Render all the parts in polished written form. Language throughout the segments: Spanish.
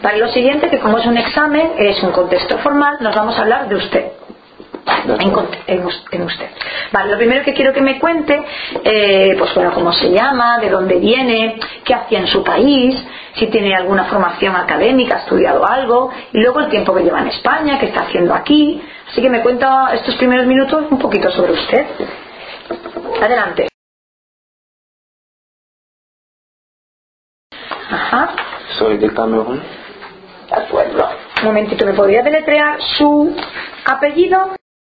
Para lo siguiente, que como es un examen, es un contexto formal, nos vamos a hablar de usted. En usted. Vale, lo primero que quiero que me cuente, pues bueno, cómo se llama, de dónde viene, qué hacía en su país, si tiene alguna formación académica, ha estudiado algo, y luego el tiempo que lleva en España, qué está haciendo aquí. Así que me cuenta estos primeros minutos un poquito sobre usted. Adelante. Ajá. Soy de Camerún. De acuerdo. Un momentito, ¿me podría deletrear su apellido?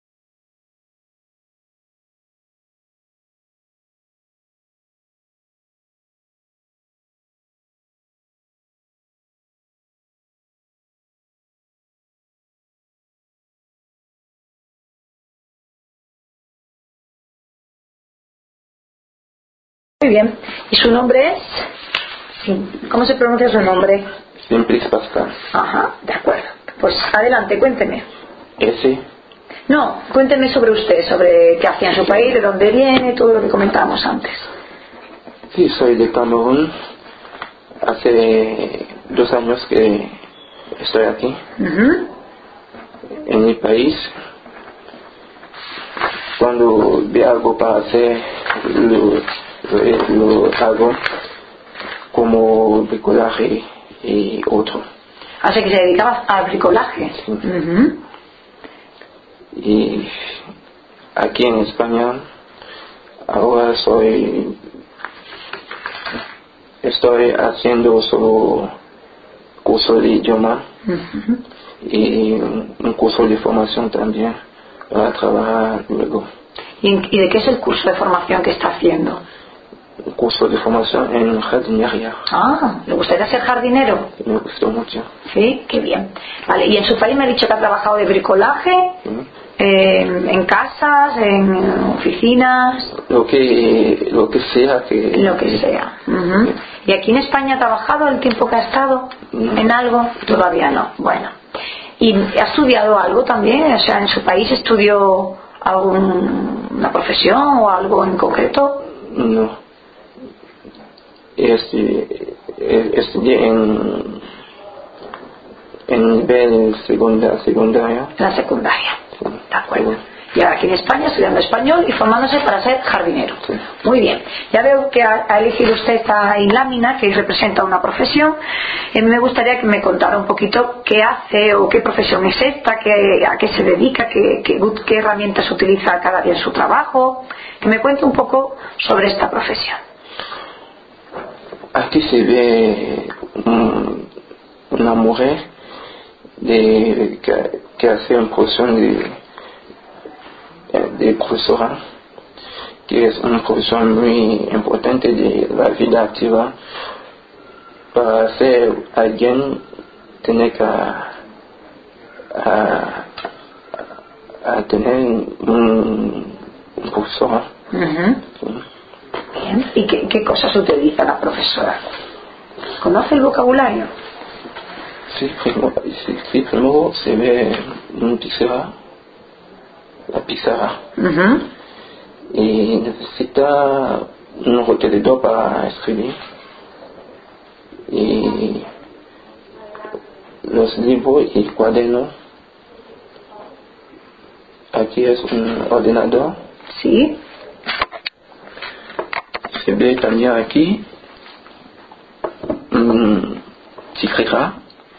Muy bien. ¿Y su nombre es? Sí. ¿Cómo se pronuncia su nombre? Simplice Pascal. Ajá, de acuerdo. Pues adelante, cuénteme. ¿Ese? No, cuénteme sobre usted, sobre qué hacía en su país, de dónde viene, todo lo que comentábamos antes. Sí, soy de Camerún. Hace 2 años que estoy aquí, en mi país. Cuando veo algo para hacer, lo hago, como bricolaje y otro. Así que se dedicaba al bricolaje. Sí. Y aquí en España ahora estoy haciendo solo curso de idioma y un curso de formación también para trabajar luego. ¿Y de qué es el curso de formación que está haciendo? Un curso de formación en jardinería. Ah, ¿le gustaría ser jardinero? Me gustó mucho. Sí, qué bien. Vale, y en su país me ha dicho que ha trabajado de bricolaje, en casas, en oficinas. Lo que sea que... Lo que sea. ¿Y aquí en España ha trabajado el tiempo que ha estado en algo? Todavía no. Bueno. ¿Y ha estudiado algo también? O sea, ¿en su país estudió alguna profesión o algo en concreto? No. Estudié en nivel secundario. La secundaria. Sí. De acuerdo. Y ahora aquí en España estudiando español y formándose para ser jardinero. Sí. Muy bien. Ya veo que ha elegido usted esta lámina que representa una profesión. Me gustaría que me contara un poquito qué hace o qué profesión es esta, a qué se dedica, qué herramientas utiliza cada día en su trabajo. Que me cuente un poco sobre esta profesión. Aquí se ve una mujer que hace una profesión de profesora, que es una profesión muy importante de la vida activa. Para ser alguien tiene que tener un profesor. Bien. ¿Y qué cosas utiliza la profesora? ¿Conoce el vocabulario? Sí, primero se ve una pizarra, la pizarra, y necesita un rotulador para escribir, y los libros y cuadernos. Aquí es un ordenador. Sí. Se ve también aquí un tijera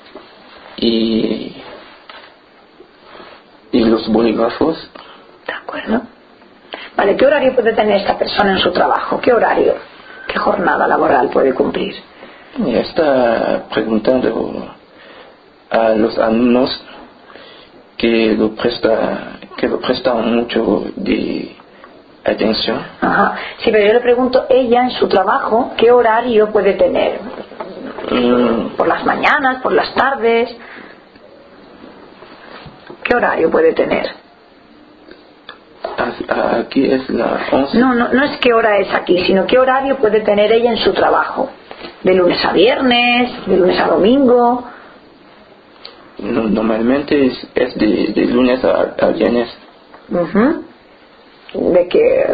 y los bolígrafos. De acuerdo. Vale, ¿qué horario puede tener esta persona en su trabajo? ¿Qué horario? ¿Qué jornada laboral puede cumplir? Y está preguntando a los alumnos que lo prestan mucho de atención. Ajá. Sí, pero yo le pregunto, ella en su trabajo, ¿qué horario puede tener? ¿Por las mañanas, por las tardes? ¿Qué horario puede tener? Aquí es la 11. No es qué hora es aquí, sino qué horario puede tener ella en su trabajo. ¿De lunes a viernes? ¿De lunes a domingo? Normalmente es de lunes a viernes. ¿De que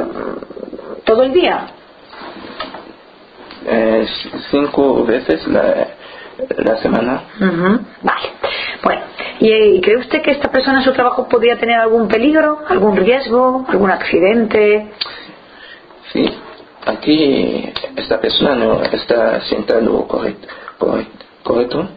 todo el día? 5 veces la semana. Vale. Bueno, ¿y cree usted que esta persona en su trabajo podría tener algún peligro, algún riesgo, algún accidente? Sí, aquí esta persona no está sentado correcto.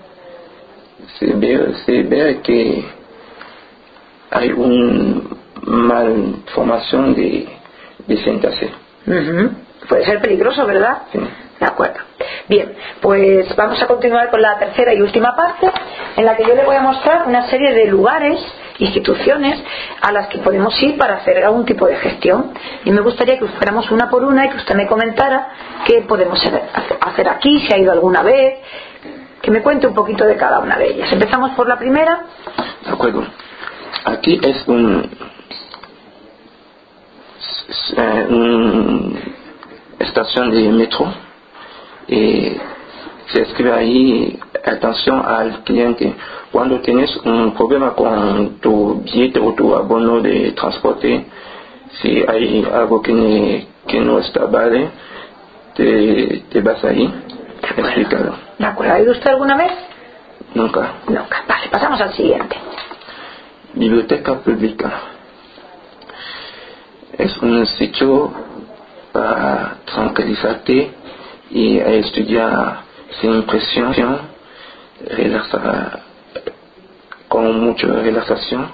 Se ve que hay una malformación de sentarse. Puede ser peligroso, ¿verdad? Sí. De acuerdo. Bien, pues vamos a continuar con la tercera y última parte, en la que yo le voy a mostrar una serie de lugares, instituciones a las que podemos ir para hacer algún tipo de gestión. Y me gustaría que fuéramos una por una y que usted me comentara qué podemos hacer aquí, si ha ido alguna vez, que me cuente un poquito de cada una de ellas. Empezamos por la primera. De acuerdo. Aquí es una estación de metro y se escribe ahí: atención al cliente. Cuando tienes un problema con tu billete o tu abono de transporte, si hay algo que no está vale, te vas ahí. Explícalo. ¿De acuerdo? ¿Ha ido usted alguna vez? Nunca. Nunca. Vale, pasamos al siguiente. Biblioteca pública. Es un sitio para tranquilizarte y estudiar sin presión, con mucha relajación.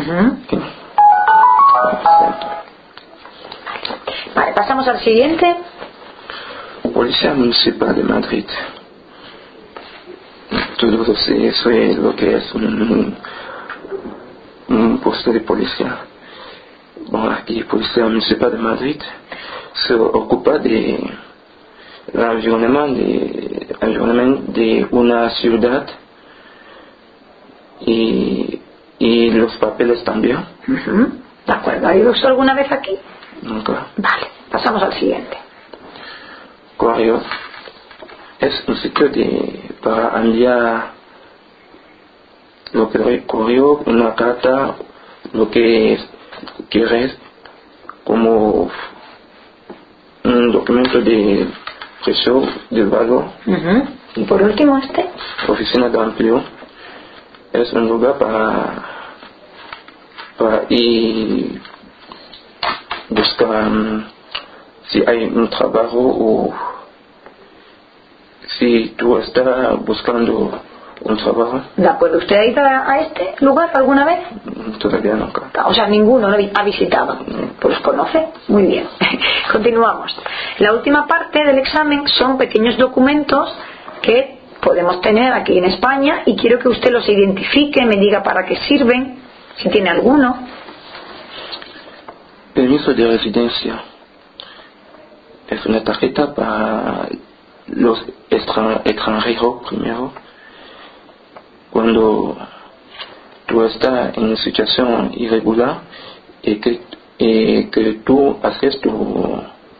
Vale, pasamos al siguiente. Policía Municipal de Madrid. Todo eso es lo que es un puesto de policía. Bueno, aquí Policía Municipal de Madrid se ocupa de el environamiento de una ciudad y los papeles también. De acuerdo. ¿Ha ido usted alguna vez aquí? Nunca. Vale, pasamos al siguiente. Correo es un sitio para enviar lo que correo, una carta, lo que quieres, como un documento de precio, de valor. Y por último Oficina de empleo es un lugar para ir buscar si hay un trabajo o si tú estás buscando un trabajo. De acuerdo. ¿Usted ha ido a este lugar alguna vez? Todavía nunca. O sea, ninguno lo ha visitado. Pues los conoce. Muy bien. Continuamos. La última parte del examen son pequeños documentos que podemos tener aquí en España y quiero que usted los identifique, me diga para qué sirven, si tiene alguno. Permiso de residencia. Es una tarjeta para los extranjeros primero. Cuando tú estás en situación irregular y que tú haces tu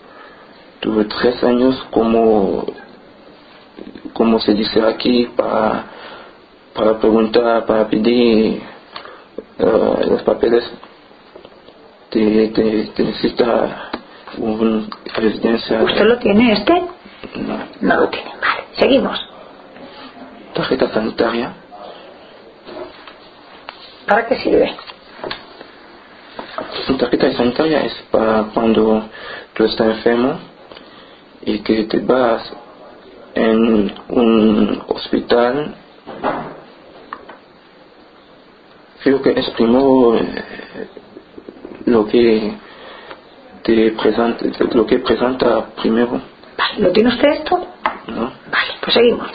3 años como se dice aquí para preguntar, para pedir los papeles, te necesita una residencia. ¿Usted lo tiene este? No. No lo tiene. Vale, seguimos. Tarjeta sanitaria. ¿Para qué sirve? La tarjeta sanitaria es para cuando tú estás enfermo y que te vas en un hospital. Creo que es primero lo que presenta primero. Vale, ¿lo tiene usted esto? ¿No? Vale, pues seguimos.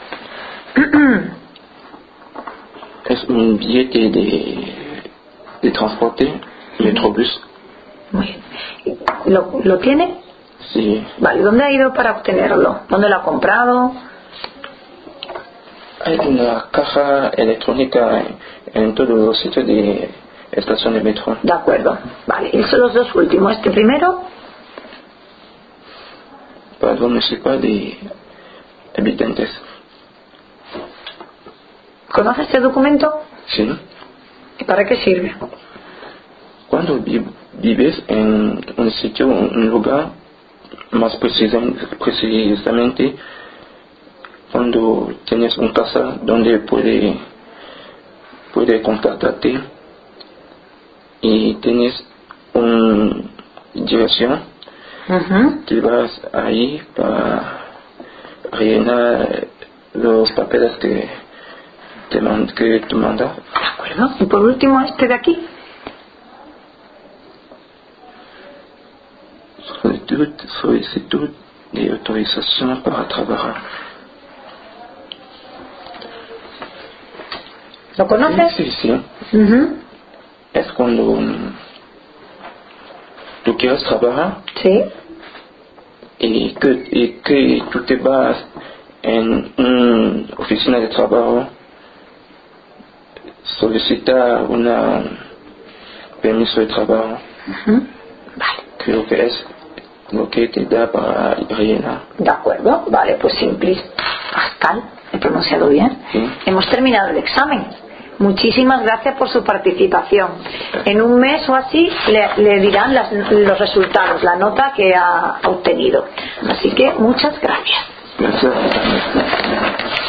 Es un billete de transporte, Metrobús. Muy bien. ¿Lo tiene? Sí. Vale, ¿dónde ha ido para obtenerlo? ¿Dónde lo ha comprado? Hay una caja electrónica en todos los sitios de estación de metro. De acuerdo. Vale, y son los dos últimos. Este primero. Padrón municipal de habitantes. ¿Conoce este documento? Sí. ¿Y para qué sirve? Cuando vives en un sitio, un lugar, más precisamente cuando tienes una casa donde puede contactarte y tienes una dirección, te vas ahí para rellenar los papeles que te manda. De acuerdo. Y por último, este de aquí. Solicitud de autorización para trabajar. ¿Lo conoces? Sí. Es cuando tú quieres trabajar. Sí. Y que tú te vas en una oficina de trabajo, solicitar un permiso de trabajo. Vale. Creo que es lo que te da para rellenar. De acuerdo, vale, pues Simplis Pascal, he pronunciado bien. Sí. Hemos terminado el examen. Muchísimas gracias por su participación. En un mes o así le dirán los resultados, la nota que ha obtenido. Así que muchas gracias. Gracias.